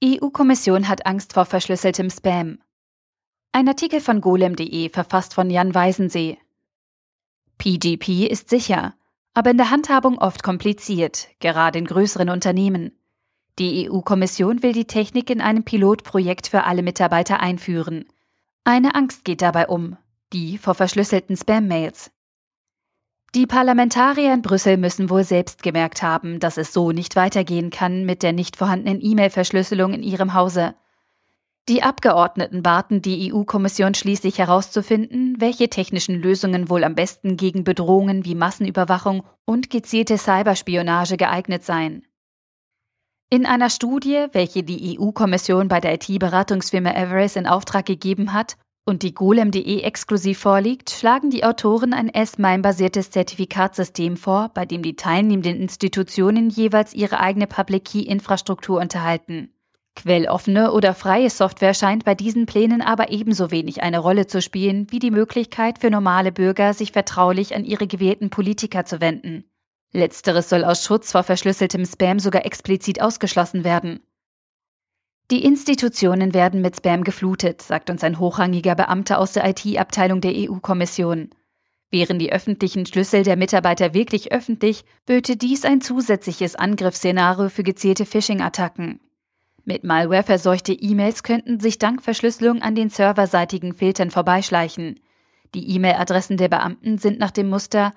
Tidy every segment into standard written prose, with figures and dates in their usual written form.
EU-Kommission hat Angst vor verschlüsseltem Spam. Ein Artikel von golem.de, verfasst von Jan Weisensee. PGP ist sicher, aber in der Handhabung oft kompliziert, gerade in größeren Unternehmen. Die EU-Kommission will die Technik in einem Pilotprojekt für alle Mitarbeiter einführen. Eine Angst geht dabei um, die vor verschlüsselten Spam-Mails. Die Parlamentarier in Brüssel müssen wohl selbst gemerkt haben, dass es so nicht weitergehen kann mit der nicht vorhandenen E-Mail-Verschlüsselung in ihrem Hause. Die Abgeordneten baten die EU-Kommission schließlich herauszufinden, welche technischen Lösungen wohl am besten gegen Bedrohungen wie Massenüberwachung und gezielte Cyberspionage geeignet seien. In einer Studie, welche die EU-Kommission bei der IT-Beratungsfirma Everest in Auftrag gegeben hat und die golem.de exklusiv vorliegt, schlagen die Autoren ein S-MIME-basiertes Zertifikatssystem vor, bei dem die teilnehmenden Institutionen jeweils ihre eigene Public-Key-Infrastruktur unterhalten. Quelloffene oder freie Software scheint bei diesen Plänen aber ebenso wenig eine Rolle zu spielen, wie die Möglichkeit für normale Bürger, sich vertraulich an ihre gewählten Politiker zu wenden. Letzteres soll aus Schutz vor verschlüsseltem Spam sogar explizit ausgeschlossen werden. Die Institutionen werden mit Spam geflutet, sagt uns ein hochrangiger Beamter aus der IT-Abteilung der EU-Kommission. Wären die öffentlichen Schlüssel der Mitarbeiter wirklich öffentlich, böte dies ein zusätzliches Angriffsszenario für gezielte Phishing-Attacken. Mit Malware verseuchte E-Mails könnten sich dank Verschlüsselung an den serverseitigen Filtern vorbeischleichen. Die E-Mail-Adressen der Beamten sind nach dem Muster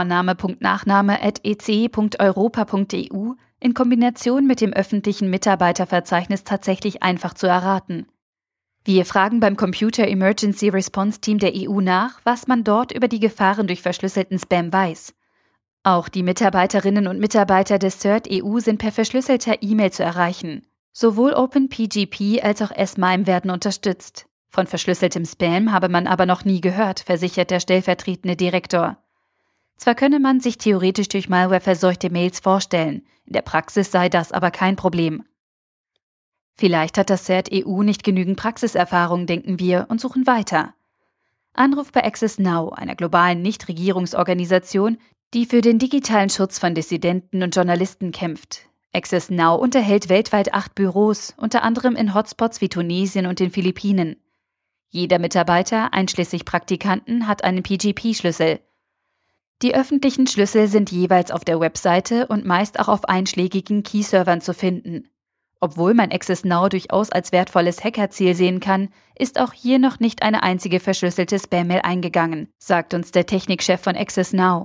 vorname.nachname@ece.europa.eu in Kombination mit dem öffentlichen Mitarbeiterverzeichnis tatsächlich einfach zu erraten. Wir fragen beim Computer Emergency Response Team der EU nach, was man dort über die Gefahren durch verschlüsselten Spam weiß. Auch die Mitarbeiterinnen und Mitarbeiter des CERT EU sind per verschlüsselter E-Mail zu erreichen. Sowohl OpenPGP als auch S-MIME werden unterstützt. Von verschlüsseltem Spam habe man aber noch nie gehört, versichert der stellvertretende Direktor. Zwar könne man sich theoretisch durch Malware verseuchte Mails vorstellen, in der Praxis sei das aber kein Problem. Vielleicht hat das CERT EU nicht genügend Praxiserfahrung, denken wir, und suchen weiter. Anruf bei Access Now, einer globalen Nichtregierungsorganisation, die für den digitalen Schutz von Dissidenten und Journalisten kämpft. Access Now unterhält weltweit 8 Büros, unter anderem in Hotspots wie Tunesien und den Philippinen. Jeder Mitarbeiter, einschließlich Praktikanten, hat einen PGP-Schlüssel. Die öffentlichen Schlüssel sind jeweils auf der Webseite und meist auch auf einschlägigen Key-Servern zu finden. Obwohl man Access Now durchaus als wertvolles Hackerziel sehen kann, ist auch hier noch nicht eine einzige verschlüsselte Spam-Mail eingegangen, sagt uns der Technikchef von Access Now.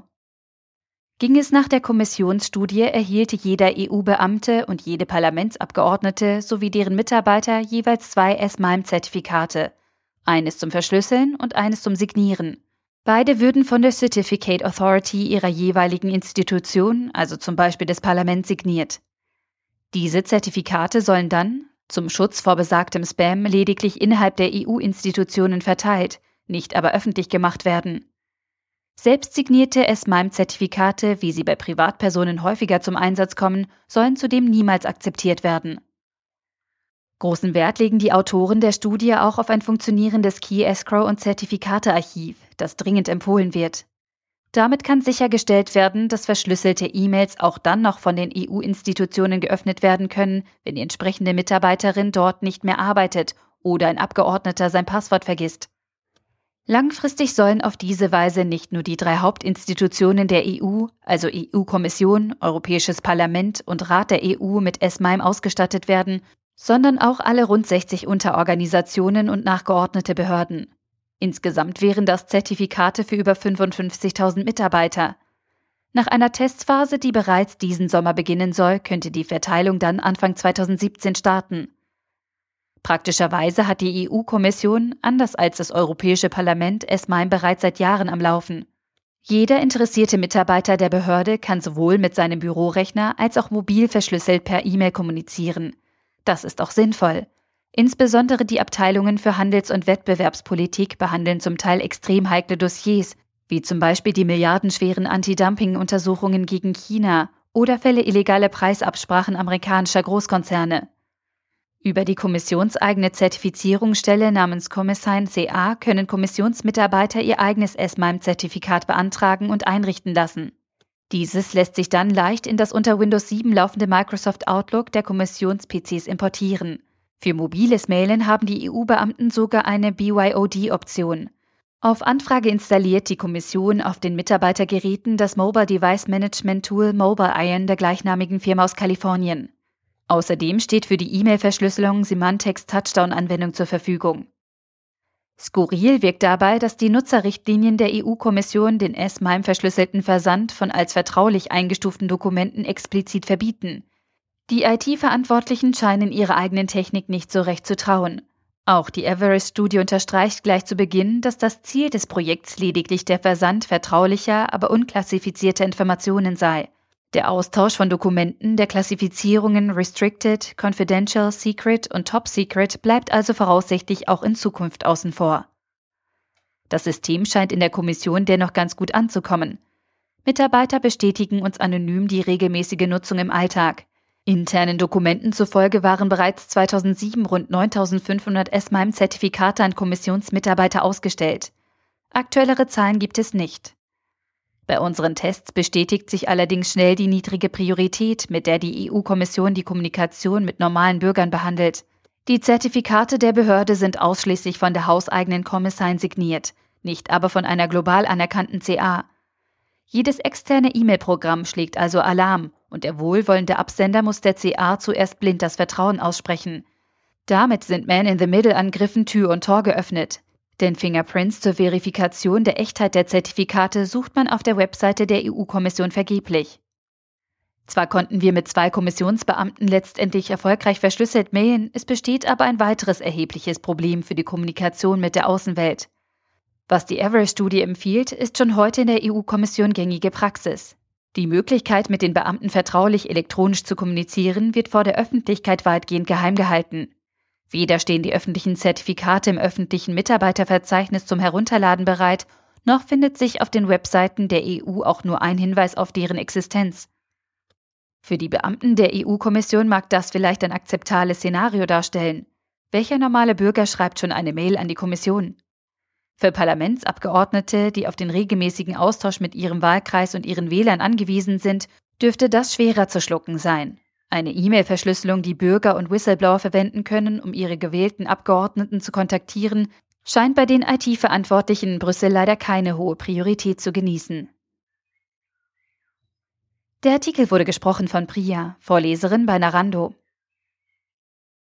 Ging es nach der Kommissionsstudie, erhielt jeder EU-Beamte und jede Parlamentsabgeordnete sowie deren Mitarbeiter jeweils 2 S-MIME-Zertifikate, eines zum Verschlüsseln und eines zum Signieren. Beide würden von der Certificate Authority ihrer jeweiligen Institution, also zum Beispiel des Parlaments, signiert. Diese Zertifikate sollen dann, zum Schutz vor besagtem Spam, lediglich innerhalb der EU-Institutionen verteilt, nicht aber öffentlich gemacht werden. Selbstsignierte S-MIME-Zertifikate, wie sie bei Privatpersonen häufiger zum Einsatz kommen, sollen zudem niemals akzeptiert werden. Großen Wert legen die Autoren der Studie auch auf ein funktionierendes Key-Escrow- und Zertifikatearchiv, das dringend empfohlen wird. Damit kann sichergestellt werden, dass verschlüsselte E-Mails auch dann noch von den EU-Institutionen geöffnet werden können, wenn die entsprechende Mitarbeiterin dort nicht mehr arbeitet oder ein Abgeordneter sein Passwort vergisst. Langfristig sollen auf diese Weise nicht nur die 3 Hauptinstitutionen der EU, also EU-Kommission, Europäisches Parlament und Rat der EU mit S-MIME ausgestattet werden, sondern auch alle rund 60 Unterorganisationen und nachgeordnete Behörden. Insgesamt wären das Zertifikate für über 55.000 Mitarbeiter. Nach einer Testphase, die bereits diesen Sommer beginnen soll, könnte die Verteilung dann Anfang 2017 starten. Praktischerweise hat die EU-Kommission, anders als das Europäische Parlament, S-MIME bereits seit Jahren am Laufen. Jeder interessierte Mitarbeiter der Behörde kann sowohl mit seinem Bürorechner als auch mobil verschlüsselt per E-Mail kommunizieren. Das ist auch sinnvoll. Insbesondere die Abteilungen für Handels- und Wettbewerbspolitik behandeln zum Teil extrem heikle Dossiers, wie zum Beispiel die milliardenschweren Anti-Dumping-Untersuchungen gegen China oder Fälle illegaler Preisabsprachen amerikanischer Großkonzerne. Über die kommissionseigene Zertifizierungsstelle namens Commissign CA können Kommissionsmitarbeiter ihr eigenes S-MIME-Zertifikat beantragen und einrichten lassen. Dieses lässt sich dann leicht in das unter Windows 7 laufende Microsoft Outlook der Kommissions-PCs importieren. Für mobiles Mailen haben die EU-Beamten sogar eine BYOD-Option. Auf Anfrage installiert die Kommission auf den Mitarbeitergeräten das Mobile Device Management Tool MobileIron der gleichnamigen Firma aus Kalifornien. Außerdem steht für die E-Mail-Verschlüsselung Symantec's Touchdown-Anwendung zur Verfügung. Skurril wirkt dabei, dass die Nutzerrichtlinien der EU-Kommission den S-MIME-verschlüsselten Versand von als vertraulich eingestuften Dokumenten explizit verbieten. Die IT-Verantwortlichen scheinen ihrer eigenen Technik nicht so recht zu trauen. Auch die Everest-Studie unterstreicht gleich zu Beginn, dass das Ziel des Projekts lediglich der Versand vertraulicher, aber unklassifizierter Informationen sei. Der Austausch von Dokumenten der Klassifizierungen Restricted, Confidential, Secret und Top Secret bleibt also voraussichtlich auch in Zukunft außen vor. Das System scheint in der Kommission dennoch ganz gut anzukommen. Mitarbeiter bestätigen uns anonym die regelmäßige Nutzung im Alltag. Internen Dokumenten zufolge waren bereits 2007 rund 9.500 S-MIME-Zertifikate an Kommissionsmitarbeiter ausgestellt. Aktuellere Zahlen gibt es nicht. Bei unseren Tests bestätigt sich allerdings schnell die niedrige Priorität, mit der die EU-Kommission die Kommunikation mit normalen Bürgern behandelt. Die Zertifikate der Behörde sind ausschließlich von der hauseigenen Kommissarin signiert, nicht aber von einer global anerkannten CA. Jedes externe E-Mail-Programm schlägt also Alarm und der wohlwollende Absender muss der CA zuerst blind das Vertrauen aussprechen. Damit sind Man-in-the-Middle-Angriffen Tür und Tor geöffnet. Denn Fingerprints zur Verifikation der Echtheit der Zertifikate sucht man auf der Webseite der EU-Kommission vergeblich. Zwar konnten wir mit 2 Kommissionsbeamten letztendlich erfolgreich verschlüsselt mailen, es besteht aber ein weiteres erhebliches Problem für die Kommunikation mit der Außenwelt. Was die Everest-Studie empfiehlt, ist schon heute in der EU-Kommission gängige Praxis. Die Möglichkeit, mit den Beamten vertraulich elektronisch zu kommunizieren, wird vor der Öffentlichkeit weitgehend geheim gehalten. Weder stehen die öffentlichen Zertifikate im öffentlichen Mitarbeiterverzeichnis zum Herunterladen bereit, noch findet sich auf den Webseiten der EU auch nur ein Hinweis auf deren Existenz. Für die Beamten der EU-Kommission mag das vielleicht ein akzeptables Szenario darstellen. Welcher normale Bürger schreibt schon eine Mail an die Kommission? Für Parlamentsabgeordnete, die auf den regelmäßigen Austausch mit ihrem Wahlkreis und ihren Wählern angewiesen sind, dürfte das schwerer zu schlucken sein. Eine E-Mail-Verschlüsselung, die Bürger und Whistleblower verwenden können, um ihre gewählten Abgeordneten zu kontaktieren, scheint bei den IT-Verantwortlichen in Brüssel leider keine hohe Priorität zu genießen. Der Artikel wurde gesprochen von Priya, Vorleserin bei Narando.